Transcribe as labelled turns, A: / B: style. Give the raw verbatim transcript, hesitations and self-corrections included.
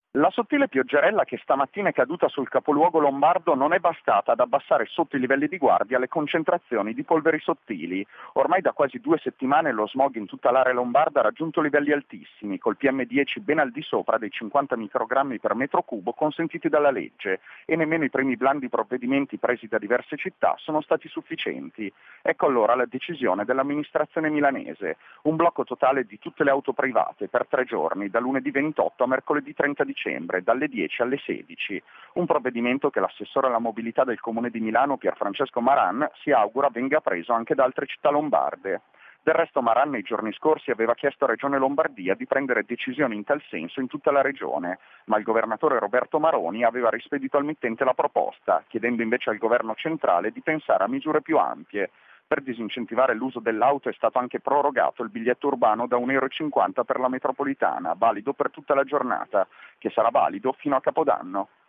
A: La sottile pioggerella che stamattina è caduta sul capoluogo lombardo non è bastata ad abbassare sotto i livelli di guardia le concentrazioni di polveri sottili. Ormai da quasi due settimane lo smog in tutta l'area lombarda ha raggiunto livelli altissimi, col P M dieci ben al di sopra dei cinquanta microgrammi per metro cubo consentiti dalla legge, e nemmeno i primi blandi provvedimenti presi da diverse città sono stati sufficienti. Ecco allora la decisione dell'amministrazione milanese: un blocco totale di tutte le auto private per tre giorni, da lunedì ventotto a mercoledì trenta dicembre, dalle dieci alle sedici. Un provvedimento che l'assessore alla mobilità del Comune di Milano, Pierfrancesco Maran, si augura venga preso anche da altre città lombarde. Del resto Maran nei giorni scorsi aveva chiesto a Regione Lombardia di prendere decisioni in tal senso in tutta la regione, ma il governatore Roberto Maroni aveva rispedito al mittente la proposta, chiedendo invece al governo centrale di pensare a misure più ampie. Per disincentivare l'uso dell'auto è stato anche prorogato il biglietto urbano da un euro e cinquanta per la metropolitana, valido per tutta la giornata, che sarà valido fino a Capodanno.